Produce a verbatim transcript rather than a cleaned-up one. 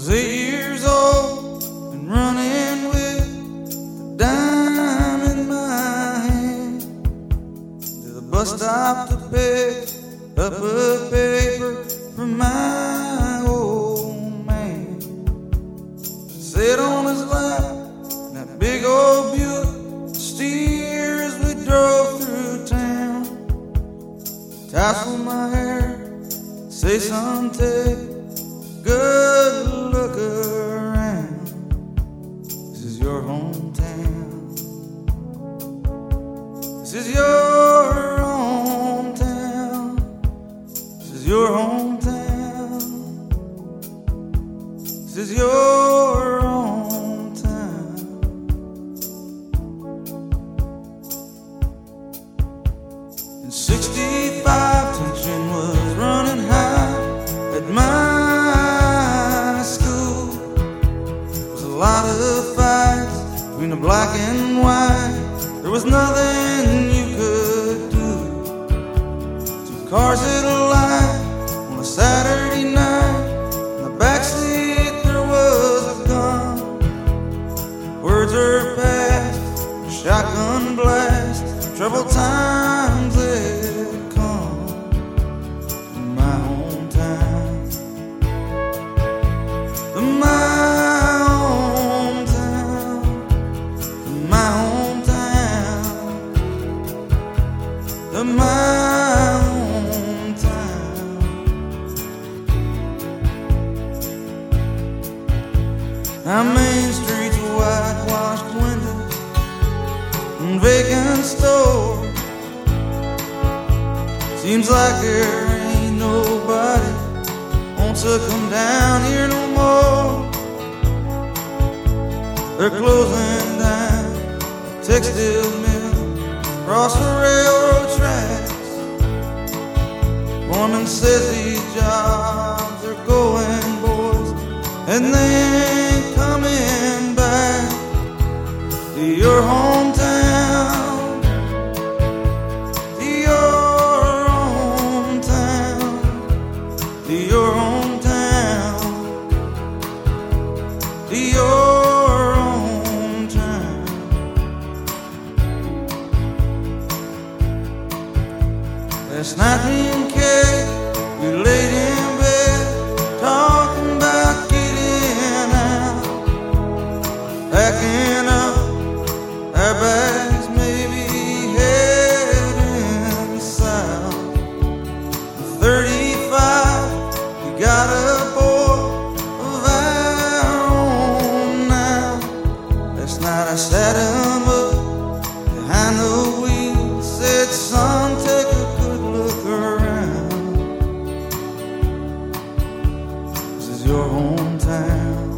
was eight years old and running with a dime in my hand to the bus stop to pick up a paper from my old man. Sit on his lap in that big old Buick, steer as we drove through town. Tassel my hair, say son, take a good look around. This is your hometown. This is your hometown. This is your hometown. This is your hometown. In sixty-five, tension was running high at my school. There was a lot of fights between the black and white. There was nothing you could do. Two cars at a light on a Saturday night. In the backseat there was a gun. Words are passed, a shotgun blast. Troubled times had come in my hometown. In my hometown. In my hometown. In my hometown. Our main streets, whitewashed windows and vacant stores. Seems like there ain't nobody wants to come down here no more. They're closing down a textile mill across the railroad tracks. Foreman says these jobs are going, boys, and they ain't coming back to your hometown. To your hometown. To your hometown. To your hometown. Last night me and Kate, we laid in bed talking about getting out, packing up our bags, maybe heading south. thirty-five, we got a boy of our own now. Last night I sat him up behind the wheel, said, son, take a good look around. This is your hometown.